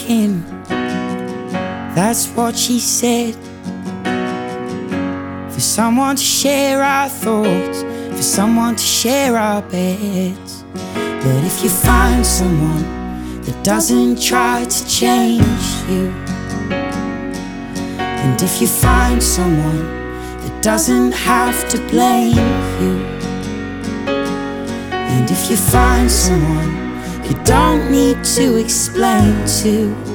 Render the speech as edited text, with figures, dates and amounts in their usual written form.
him. That's what she said. For someone to share our thoughts, for someone to share our beds. But if you find someone that doesn't try to change you, and if you find someone that doesn't have to blame you, and if you find someone you don't need to explain to,